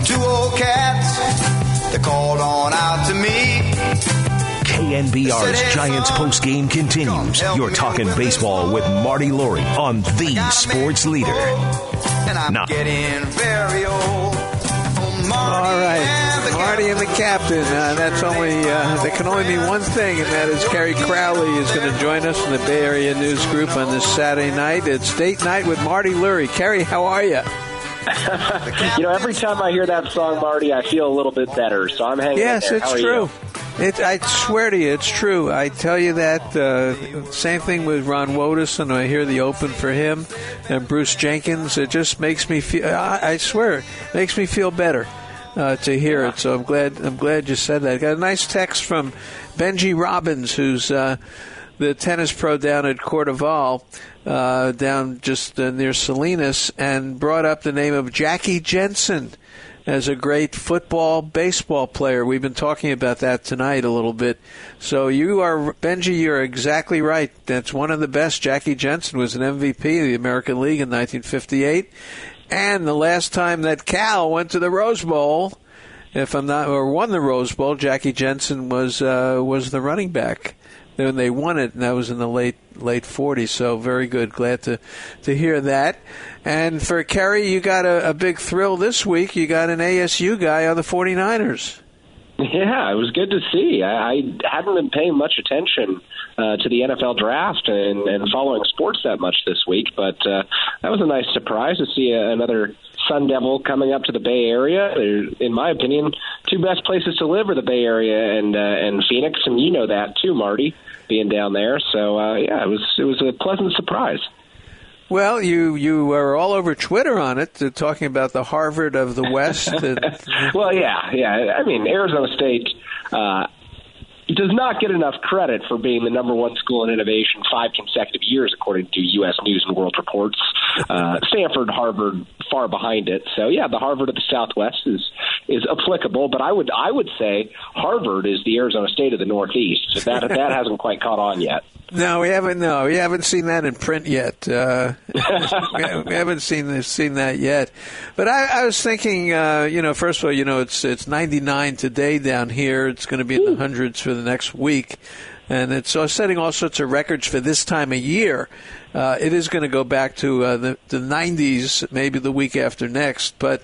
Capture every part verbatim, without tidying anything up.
two old cats, they called on out to me. K N B R's Giants postgame continues. You're talking baseball with Marty Lurie on the Sports Leader. And I'm Now. getting very old. All right, Marty and the captain. Uh, that's only uh, there can only be one thing, and that is Kerry Crowley is going to join us from the Bay Area News Group on this Saturday night. It's date night with Marty Lurie. Kerry, how are you? You know, every time I hear that song, Marty, I feel a little bit better. So I'm hanging Yes, in there. it's How are true. you? It, I swear to you, it's true. I tell you that. Uh, same thing with Ron Wotus, and I hear the open for him and Bruce Jenkins. It just makes me feel. I, I swear, it makes me feel better uh, to hear it. So I'm glad. I'm glad you said that. Got a nice text from Benji Robbins, who's uh, the tennis pro down at Cordoval, uh, down just uh, near Salinas, and brought up the name of Jackie Jensen as a great football, baseball player. We've been talking about that tonight a little bit. So you are, Benji, you're exactly right. That's one of the best. Jackie Jensen was an M V P of the American League in nineteen fifty-eight. And the last time that Cal went to the Rose Bowl, if I'm not, or won the Rose Bowl, Jackie Jensen was uh, was the running back. When they won it, and that was in the late late forties. So very good. Glad to, to hear that. And for Kerry, you got a, a big thrill this week. You got an A S U guy on the 49ers. Yeah, it was good to see. I, I hadn't been paying much attention uh, to the N F L draft and, and following sports that much this week, but uh, that was a nice surprise to see a, another Sun Devil coming up to the Bay Area. They're, in my opinion, two best places to live are the Bay Area and uh, and Phoenix, and you know that too, Marty, being down there. So uh, yeah, it was it was a pleasant surprise. Well, you you were all over Twitter on it, uh, talking about the Harvard of the West. Well, yeah, yeah. I mean, Arizona State uh, does not get enough credit for being the number one school in innovation five consecutive years, according to U S News and World Reports. Uh, Stanford, Harvard, far behind it. So, yeah, the Harvard of the Southwest is is applicable, but I would I would say Harvard is the Arizona State of the Northeast. So that that hasn't quite caught on yet. No, we haven't. No, we haven't seen that in print yet. Uh, we haven't seen seen that yet. But I, I was thinking, uh, you know, first of all, you know, it's it's ninety-nine today down here. It's going to be in the hundreds for the next week, and it's uh, setting all sorts of records for this time of year. Uh, it is going to go back to uh, the the nineties, maybe the week after next. But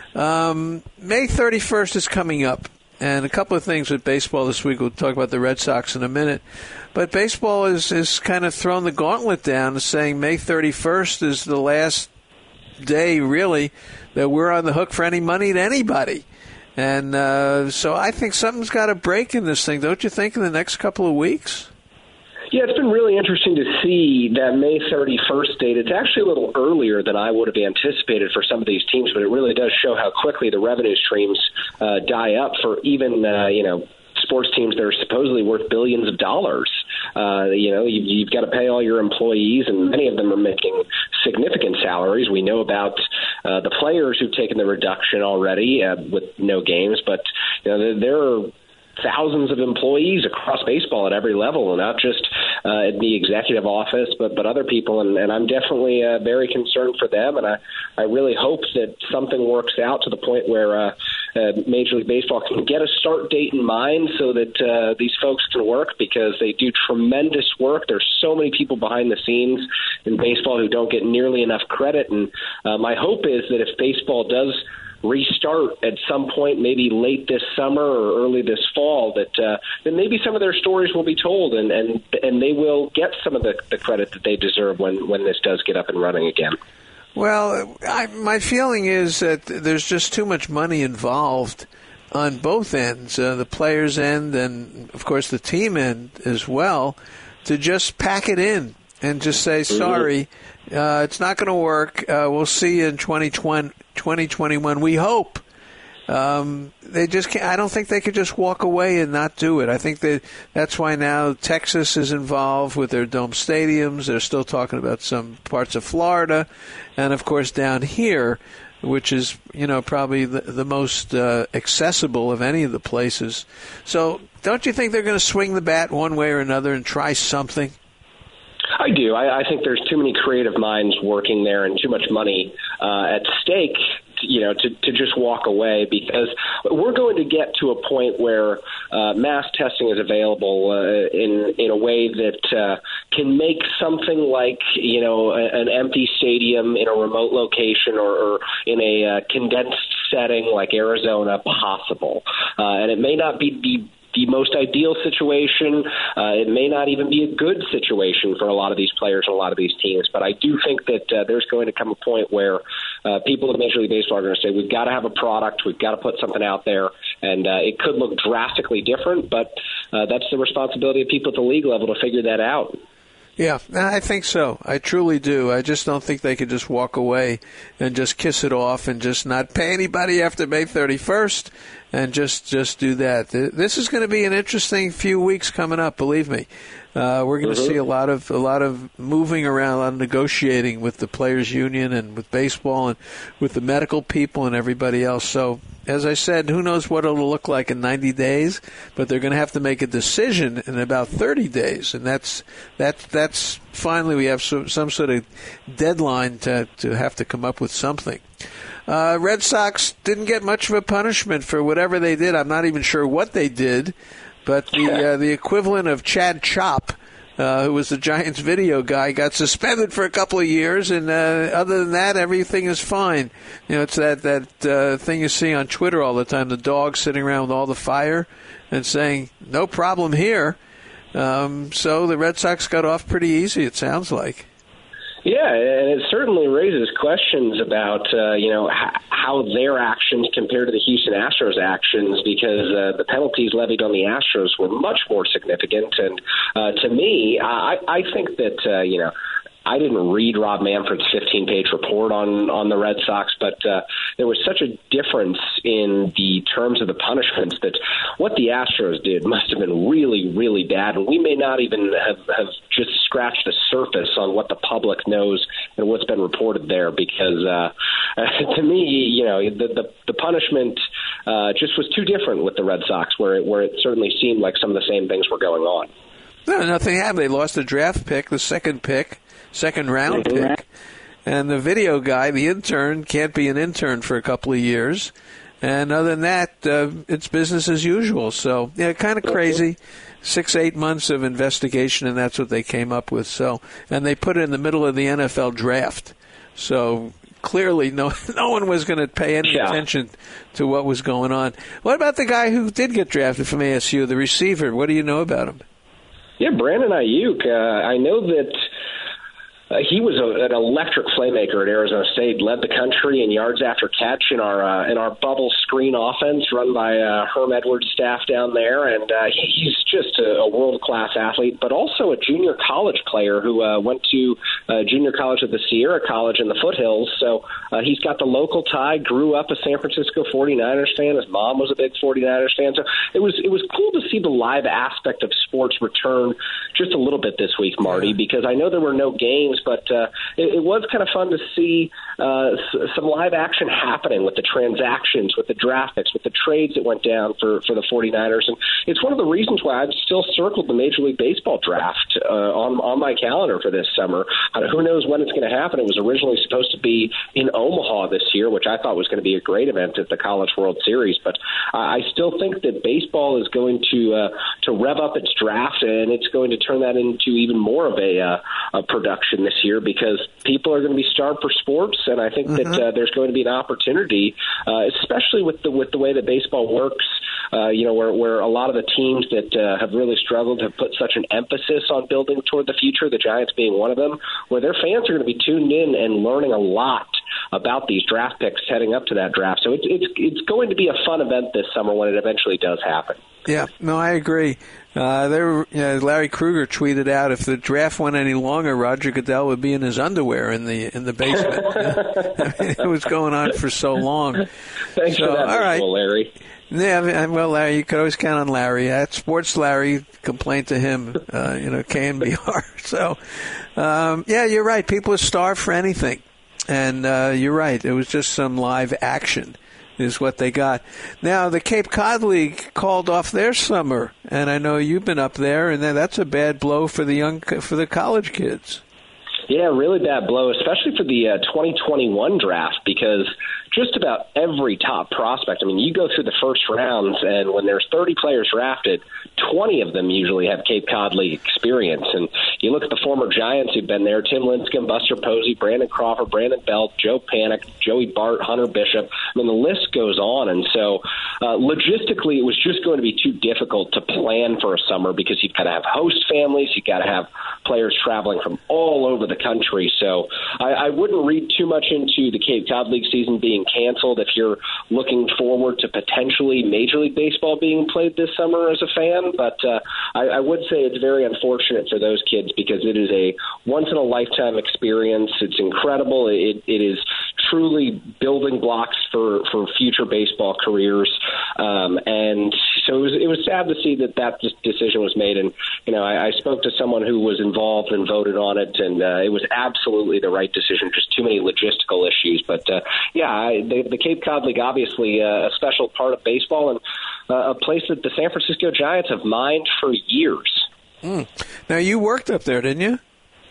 um, May thirty-first is coming up. And a couple of things with baseball this week. We'll talk about the Red Sox in a minute. But baseball is, is kind of thrown the gauntlet down, saying May thirty-first is the last day, really, that we're on the hook for any money to anybody. And uh, so I think something's got to break in this thing, don't you think, in the next couple of weeks? Yeah, it's been really interesting to see that May thirty-first date. It's actually a little earlier than I would have anticipated for some of these teams, but it really does show how quickly the revenue streams uh, die up for even, uh, you know, sports teams that are supposedly worth billions of dollars. Uh, you know, you, you've got to pay all your employees, and many of them are making significant salaries. We know about uh, the players who've taken the reduction already uh, with no games, but you know, there, there are thousands of employees across baseball at every level, not just uh, at the executive office, but but other people. And, and I'm definitely uh, very concerned for them. And I, I really hope that something works out to the point where uh, uh, Major League Baseball can get a start date in mind so that uh, these folks can work, because they do tremendous work. There's so many people behind the scenes in baseball who don't get nearly enough credit. And uh, my hope is that if baseball does restart at some point, maybe late this summer or early this fall, that uh, then maybe some of their stories will be told, and, and, and they will get some of the, the credit that they deserve when, when this does get up and running again. Well, I, my feeling is that there's just too much money involved on both ends, uh, the players' end and, of course, the team end as well, to just pack it in and just say, sorry, uh, it's not going to work. Uh, we'll see you in twenty twenty, twenty twenty-one, we hope. Um, they just can't, I don't think they could just walk away and not do it. I think that that's why now Texas is involved with their dome stadiums. They're still talking about some parts of Florida. And, of course, down here, which is, you know, probably the, the most uh, accessible of any of the places. So don't you think they're going to swing the bat one way or another and try something? I do. I, I think there's too many creative minds working there and too much money uh, at stake you know, to, to just walk away, because we're going to get to a point where uh, mass testing is available uh, in in a way that uh, can make something like, you know, a, an empty stadium in a remote location or, or in a uh, condensed setting like Arizona possible. Uh, and it may not be the the most ideal situation. Uh, it may not even be a good situation for a lot of these players and a lot of these teams. But I do think that uh, there's going to come a point where uh, people at Major League Baseball are going to say, we've got to have a product, we've got to put something out there, and uh, it could look drastically different, but uh, that's the responsibility of people at the league level to figure that out. Yeah, I think so. I truly do. I just don't think they could just walk away and just kiss it off and just not pay anybody after May thirty-first and just, just do that. This is going to be an interesting few weeks coming up, believe me. Uh, we're going to mm-hmm. see a lot of a lot of moving around, a lot of negotiating with the players' union and with baseball and with the medical people and everybody else. So, as I said, who knows what it'll look like in ninety days? But they're going to have to make a decision in about thirty days, and that's that's that's finally we have some, some sort of deadline to to have to come up with something. Uh, Red Sox didn't get much of a punishment for whatever they did. I'm not even sure what they did. But the uh, the equivalent of Chad Chop, uh, who was the Giants video guy, got suspended for a couple of years, and uh, other than that, everything is fine. You know, it's that that uh, thing you see on Twitter all the time: the dog sitting around with all the fire and saying, "No problem here." Um, so the Red Sox got off pretty easy. It sounds like. Yeah, and it certainly raises questions about, uh, you know, h- how their actions compare to the Houston Astros actions, because uh, the penalties levied on the Astros were much more significant. And uh, to me, I, I think that, uh, you know, I didn't read Rob Manfred's fifteen-page report on, on the Red Sox, but uh, there was such a difference in the terms of the punishments that what the Astros did must have been really, really bad. And we may not even have, have just scratched the surface on what the public knows and what's been reported there, because uh, to me, you know, the, the, the punishment uh, just was too different with the Red Sox, where it, where it certainly seemed like some of the same things were going on. No, nothing happened. They lost the draft pick, the second pick. Second round pick, and the video guy, the intern, can't be an intern for a couple of years. And other than that, uh, it's business as usual. So, yeah, kind of crazy. Six, eight months of investigation, and that's what they came up with. So, and they put it in the middle of the N F L draft. So clearly, no, no one was going to pay any yeah. attention to what was going on. What about the guy who did get drafted from A S U, the receiver? What do you know about him? Yeah, Brandon Ayuk. Uh, I know that. Uh, he was a, an electric playmaker at Arizona State, led the country in yards after catch in our uh, in our bubble screen offense run by uh, Herm Edwards' staff down there, and uh, he's just a, a world-class athlete, but also a junior college player who uh, went to uh, junior college at the Sierra College in the foothills, so uh, he's got the local tie, grew up a San Francisco forty-niners fan. His mom was a big forty-niners fan, so it was, it was cool to see the live aspect of sports return just a little bit this week, Marty, because I know there were no games, but uh, it, it was kind of fun to see uh, s- some live action happening with the transactions, with the draft picks, with the trades that went down for, for the forty-niners. And it's one of the reasons why I've still circled the Major League Baseball draft uh, on, on my calendar for this summer. Uh, who knows when it's going to happen? It was originally supposed to be in Omaha this year, which I thought was going to be a great event at the College World Series. But uh, I still think that baseball is going to uh, to rev up its draft, and it's going to turn that into even more of a, uh, a production this year, because people are going to be starved for sports, and I think mm-hmm. that uh, there's going to be an opportunity, uh, especially with the with the way that baseball works. Uh, you know, where where a lot of the teams that uh, have really struggled have put such an emphasis on building toward the future, the Giants being one of them, where their fans are going to be tuned in and learning a lot about these draft picks heading up to that draft. So it's it's it's going to be a fun event this summer when it eventually does happen. Yeah, no, I agree. Uh, there, you know, Larry Krueger tweeted out, if the draft went any longer, Roger Goodell would be in his underwear in the in the basement. I mean, it was going on for so long. Thanks so, for that, all right. Larry. Yeah, well, Larry, you could always count on Larry. At Sports Larry, complain to him, uh, you know, K N B R. So, um, yeah, you're right. People are starved for anything. And uh, you're right. It was just some live action is what they got. Now, the Cape Cod League called off their summer, and I know you've been up there, and that's a bad blow for the young, for the college kids. Yeah, really bad blow, especially for the uh, twenty twenty-one draft, because just about every top prospect. I mean, you go through the first rounds, and when there's thirty players drafted, twenty of them usually have Cape Cod League experience. And you look at the former Giants who've been there, Tim Lincecum, Buster Posey, Brandon Crawford, Brandon Belt, Joe Panik, Joey Bart, Hunter Bishop. I mean, the list goes on. And so uh, logistically, it was just going to be too difficult to plan for a summer because you've got to have host families, you've got to have players traveling from all over the country. So I, I wouldn't read too much into the Cape Cod League season being canceled if you're looking forward to potentially Major League Baseball being played this summer as a fan. But uh, I, I would say it's very unfortunate for those kids because it is a once-in-a-lifetime experience. It's incredible. It, it is truly building blocks for, for future baseball careers. Um, and so it was, it was sad to see that that decision was made. And, you know, I, I spoke to someone who was involved and voted on it, and uh, it was absolutely the right decision, just too many logistical issues. But, uh, yeah, I, the, the Cape Cod League, obviously uh, a special part of baseball and uh, a place that the San Francisco Giants have mined for years. Mm. Now, you worked up there, didn't you?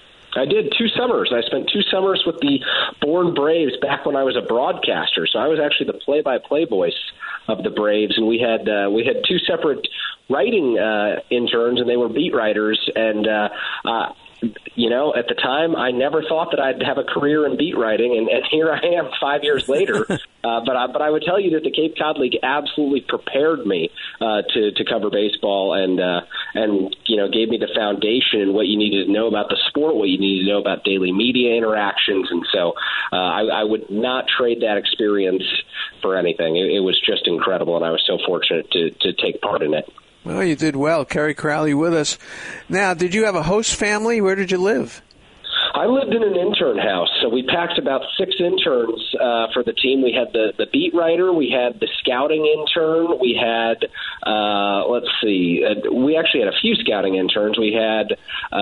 I did two summers. I spent two summers with the Bourne Braves back when I was a broadcaster. So I was actually the play-by-play voice of the Braves, and we had uh, we had two separate writing uh, interns, and they were beat writers. And uh, uh, you know, at the time, I never thought that I'd have a career in beat writing, and, and here I am five years later. uh, but I, but I would tell you that the Cape Cod League absolutely prepared me uh, to to cover baseball, and uh, and you know gave me the foundation and what you needed to know about the sport, what you needed to know about daily media interactions, and so uh, I, I would not trade that experience for anything. It, it was just incredible, and I was so fortunate to to take part in it. Well, you did well. Kerry Crowley with us. Now, did you have a host family? Where did you live? I lived in an intern house, so we packed about six interns uh, for the team. We had the, the beat writer, we had the scouting intern, we had, uh, let's see, uh, we actually had a few scouting interns. We had,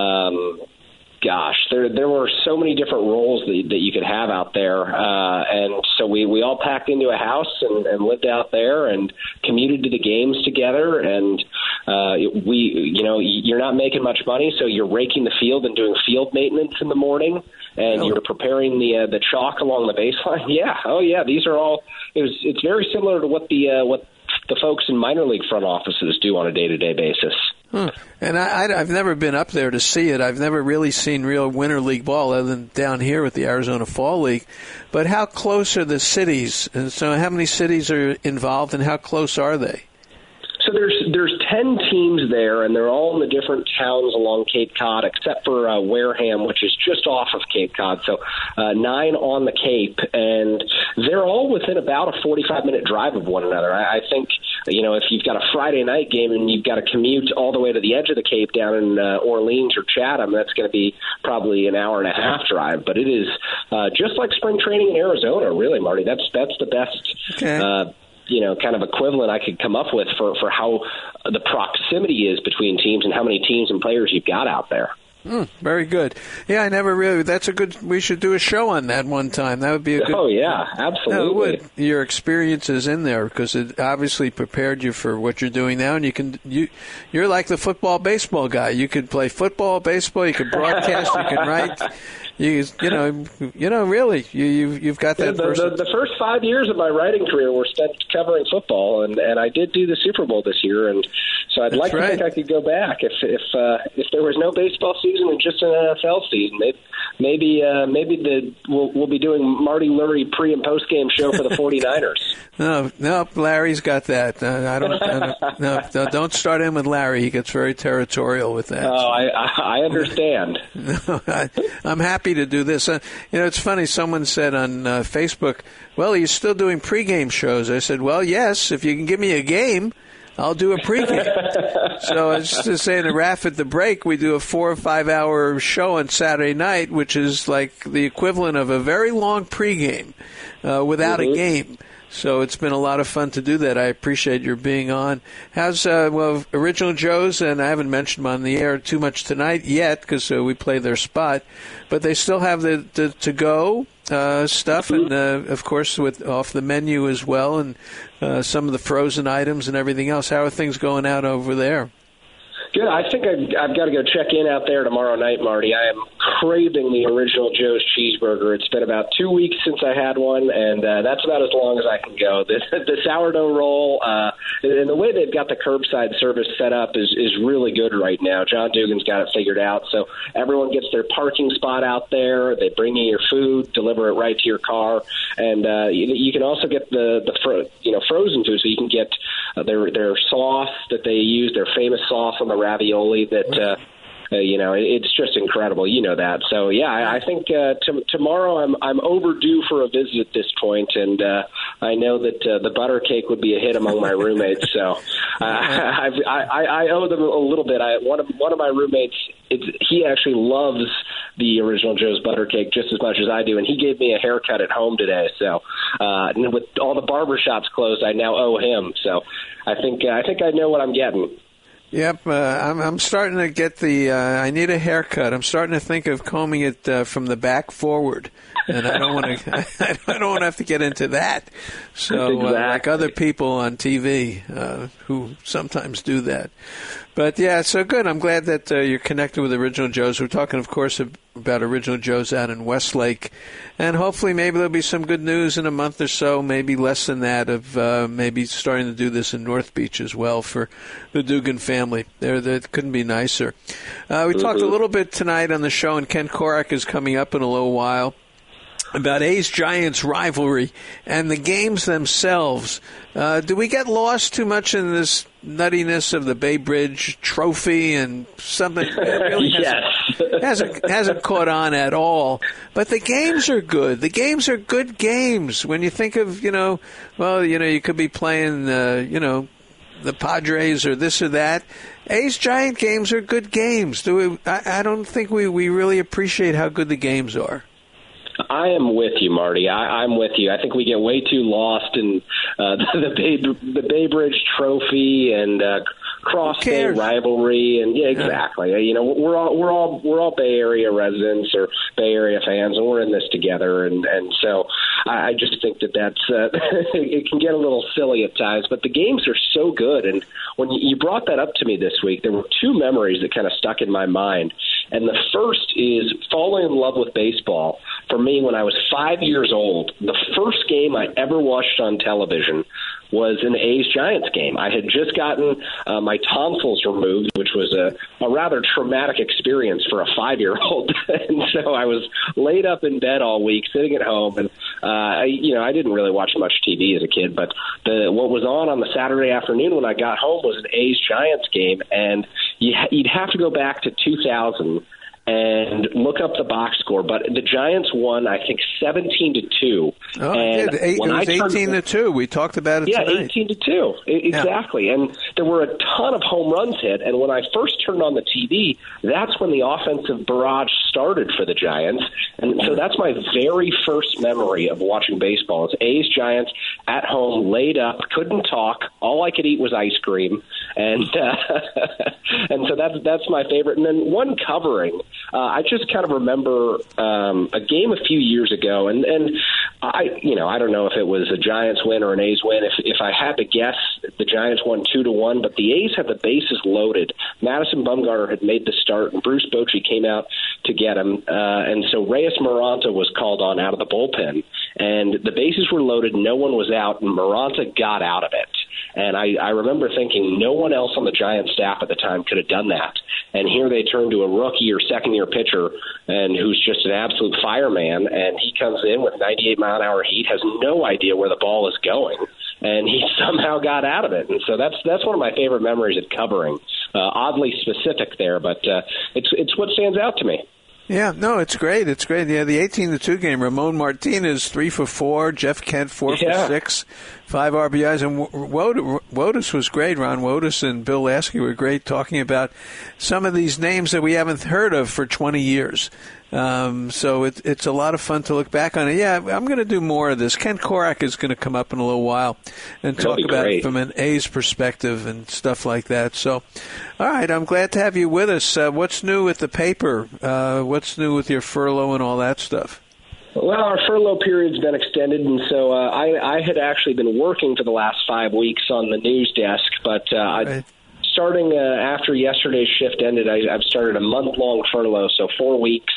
um, gosh, there there were so many different roles that, that you could have out there, uh, and so we, we all packed into a house and, and lived out there and commuted to the games together, and uh, we, you know, you're not making much money, so you're raking the field and doing field maintenance in the morning, and oh. you're preparing the uh, the chalk along the baseline. Yeah, oh yeah, these are all. It was it's very similar to what the uh, what the folks in minor league front offices do on a day to day basis. Hmm. And I, I, I've never been up there to see it. I've never really seen real winter league ball other than down here with the Arizona Fall League. But how close are the cities? And so how many cities are involved, and how close are they? So there's there's ten teams there, and they're all in the different towns along Cape Cod, except for uh, Wareham, which is just off of Cape Cod. So uh, nine on the Cape, and they're all within about a forty-five minute drive of one another. I, I think, you know, if you've got a Friday night game and you've got to commute all the way to the edge of the Cape down in uh, Orleans or Chatham, that's going to be probably an hour and a half drive. But it is uh, just like spring training in Arizona, really, Marty. That's that's the best. Okay. Uh, you know, kind of equivalent I could come up with for, for how the proximity is between teams and how many teams and players you've got out there. Mm, very good. Yeah, I never really, that's a good, we should do a show on that one time. That would be a good. Oh, yeah, absolutely. No, it would. Your experiences in there, because it obviously prepared you for what you're doing now, and you can, you, you're like the football, baseball guy. You could play football, baseball, you could broadcast, you can write. You, you know, you know, really, you, you, you've got that. Yeah, the, person. the, the first five years of my writing career were spent covering football, and, and I did do the Super Bowl this year, and so I'd That's like right. to think I could go back if if uh, if there was no baseball season and just an N F L season. Maybe maybe, uh, maybe the we'll, we'll be doing Marty Lurie pre and post game show for the forty-niners. No, no, Larry's got that. Uh, I don't. I don't no, don't start in with Larry. He gets very territorial with that. Oh, I I understand. No, I, I'm happy to do this. Uh, you know, it's funny. Someone said on uh, Facebook, "Well, you're still doing pregame shows." I said, "Well, yes. If you can give me a game, I'll do a pregame." So I was just saying to Raph at the break, we do a four or five hour show on Saturday night, which is like the equivalent of a very long pregame uh, without mm-hmm. a game. So it's been a lot of fun to do that. I appreciate your being on. How's, uh, well, Original Joe's, and I haven't mentioned them on the air too much tonight yet because uh, we play their spot, but they still have the, the to-go uh, stuff, and, uh, of course, with off the menu as well, and uh, some of the frozen items and everything else. How are things going out over there? Good. I think I've, I've got to go check in out there tomorrow night, Marty. I am craving the original Joe's cheeseburger. It's been about two weeks since I had one, and uh, that's about as long as I can go. The, the sourdough roll uh, and the way they've got the curbside service set up is, is really good right now. John Dugan's got it figured out. So everyone gets their parking spot out there. They bring you your food, deliver it right to your car, and uh, you, you can also get the the fro- you know frozen food. So you can get uh, their their sauce that they use, their famous sauce on the ravioli that uh, uh, you know it's just incredible. You know that. So yeah, I, I think uh, t- tomorrow I'm I'm overdue for a visit at this point, and uh, I know that uh, the butter cake would be a hit among my roommates. So uh, I've, I I owe them a little bit. I one of one of my roommates, it's, he actually loves the original Joe's butter cake just as much as I do, and he gave me a haircut at home today. So uh, with all the barbershops closed, I now owe him. So I think uh, I think I know what I'm getting. Yep, uh, I'm, I'm starting to get the. Uh, I need a haircut. I'm starting to think of combing it uh, from the back forward, and I don't want to. I don't want to have to get into that. So, exactly. uh, like other people on T V uh, who sometimes do that. But yeah, so good. I'm glad that uh, you're connected with Original Joe's. We're talking, of course, about Original Joe's out in Westlake, and hopefully, maybe there'll be some good news in a month or so. Maybe less than that of uh, maybe starting to do this in North Beach as well for the Dugan family. There, that couldn't be nicer. Uh, we mm-hmm. talked a little bit tonight on the show, and Ken Korak is coming up in a little while, about A's-Giants rivalry and the games themselves. Uh, do we get lost too much in this nuttiness of the Bay Bridge Trophy and something that really hasn't, yes. hasn't, hasn't caught on at all? But the games are good. The games are good games. When you think of, you know, well, you know, you could be playing, uh, you know, the Padres or this or that. A's-Giant games are good games. Do we, I, I don't think we, we really appreciate how good the games are. I am with you, Marty. I, I'm with you. I think we get way too lost in uh, the, the Bay the Bay Bridge Trophy and uh, Cross Bay rivalry, and yeah, exactly. Yeah. You know, we're all we're all we're all Bay Area residents or Bay Area fans, and we're in this together. And and so I, I just think that that's uh, it can get a little silly at times, but the games are so good. And when you brought that up to me this week, there were two memories that kind of stuck in my mind. And the first is falling in love with baseball. For me, when I was five years old, the first game I ever watched on television was an A's-Giants game. I had just gotten uh, my tonsils removed, which was a, a rather traumatic experience for a five-year-old. And so I was laid up in bed all week, sitting at home. And, uh, I, you know, I didn't really watch much T V as a kid, but the, what was on on the Saturday afternoon when I got home was an A's-Giants game. And you, you'd have to go back to two thousand and look up the box score. But the Giants won, I think, seventeen to two. Oh, and it, it was eighteen to two. We talked about it yeah, tonight. Yeah, eighteen to two. Exactly. Yeah. And there were a ton of home runs hit. And when I first turned on the T V, that's when the offensive barrage started for the Giants. And so that's my very first memory of watching baseball. It's A's-Giants at home, laid up, couldn't talk. All I could eat was ice cream. And uh, and so that's that's my favorite. And then one covering, uh, I just kind of remember um, a game a few years ago, and, and I you know I don't know if it was a Giants win or an A's win. If if I had to guess, the Giants won two to one, but the A's had the bases loaded. Madison Bumgarner had made the start, and Bruce Bochy came out to get him, uh, and so Reyes Maranta was called on out of the bullpen, and the bases were loaded, no one was out, and Maranta got out of it. And I, I remember thinking no one else on the Giants staff at the time could have done that. And here they turn to a rookie or second-year pitcher and who's just an absolute fireman, and he comes in with ninety-eight mile an hour heat, has no idea where the ball is going, and he somehow got out of it. And so that's that's one of my favorite memories at covering. Uh, oddly specific there, but uh, it's it's what stands out to me. Yeah, no, it's great. It's great. Yeah, the eighteen to two game, Ramon Martinez, three for four, Jeff Kent, four yeah. for six, five R B Is. And Wotus was great. Ron Wotus and Bill Lasky were great talking about some of these names that we haven't heard of for twenty years. Um, so it, it's a lot of fun to look back on it. Yeah, I'm going to do more of this. Ken Korak is going to come up in a little while and That'll talk about great. it from an A's perspective and stuff like that. So, all right, I'm glad to have you with us. Uh, what's new with the paper? Uh, what's new with your furlough and all that stuff? Well, our furlough period's been extended, and so uh, I, I had actually been working for the last five weeks on the news desk, but uh, right. I starting uh, after yesterday's shift ended, I, I've started a month-long furlough, so four weeks,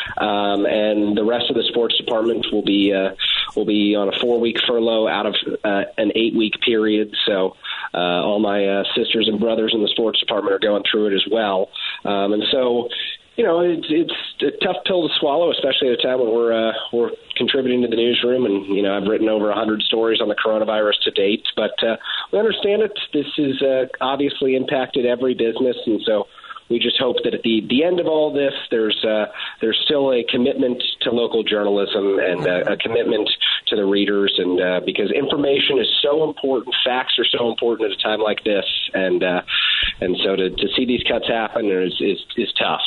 um, and the rest of the sports department will be uh, will be on a four-week furlough out of uh, an eight-week period. So uh, all my uh, sisters and brothers in the sports department are going through it as well, um, and so. You know, it's it's a tough pill to swallow, especially at a time when we're uh, we're contributing to the newsroom, and you know, I've written over a hundred stories on the coronavirus to date. But uh, we understand it. This has uh, obviously impacted every business, and so we just hope that at the, the end of all this, there's uh, there's still a commitment to local journalism and uh, a commitment to the readers, and uh, because information is so important, facts are so important at a time like this, and uh, and so to, to see these cuts happen is is, is tough.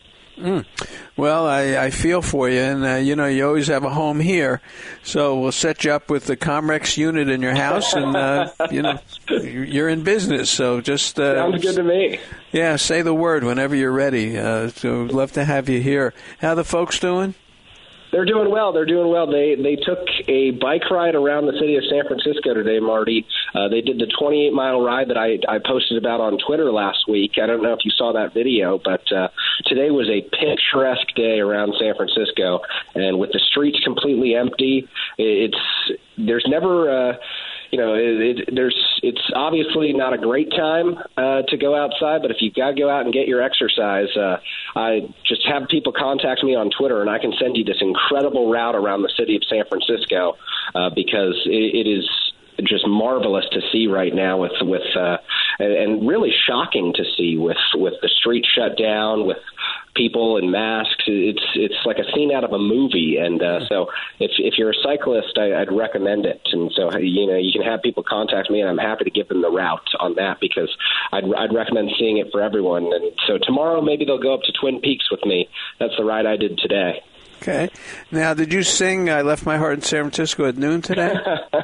Mm. Well, I, I feel for you, and uh, you know, you always have a home here, so we'll set you up with the Comrex unit in your house, and uh, you know, you're in business. So just uh, sounds good to me. Yeah, say the word whenever you're ready. Uh, so we'd love to have you here. How the folks doing? They're doing well. They're doing well. They they took a bike ride around the city of San Francisco today, Marty. Uh, they did the twenty-eight mile ride that I, I posted about on Twitter last week. I don't know if you saw that video, but uh, today was a picturesque day around San Francisco, and with the streets completely empty, it's there's never. Uh, You know, it, it, there's it's obviously not a great time uh, to go outside, but if you've got to go out and get your exercise, uh, I just have people contact me on Twitter, and I can send you this incredible route around the city of San Francisco uh, because it, it is just marvelous to see right now with with uh, and, and really shocking to see with with the streets shut down, with people in masks. It's it's like a scene out of a movie, and uh, so if if you're a cyclist, I, I'd recommend it. And so you know you can have people contact me, and I'm happy to give them the route on that because I'd I'd recommend seeing it for everyone. And so tomorrow maybe they'll go up to Twin Peaks with me. That's the ride I did today. Okay. Now, did you sing "I Left My Heart in San Francisco" at noon today?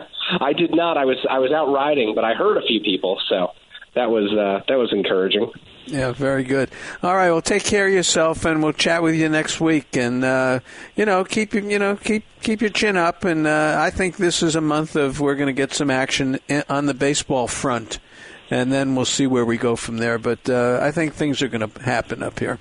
I did not. I was I was out riding, but I heard a few people, so that was uh, that was encouraging. Yeah, very good. All right, well, take care of yourself, and we'll chat with you next week. And uh, you know, keep you know keep keep your chin up. And uh, I think this is a month of we're going to get some action on the baseball front, and then we'll see where we go from there. But uh, I think things are going to happen up here.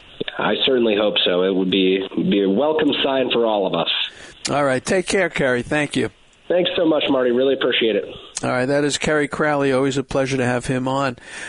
I certainly hope so. It would be be a welcome sign for all of us. All right, take care, Kerry. Thank you. Thanks so much, Marty. Really appreciate it. All right, that is Kerry Crowley. Always a pleasure to have him on.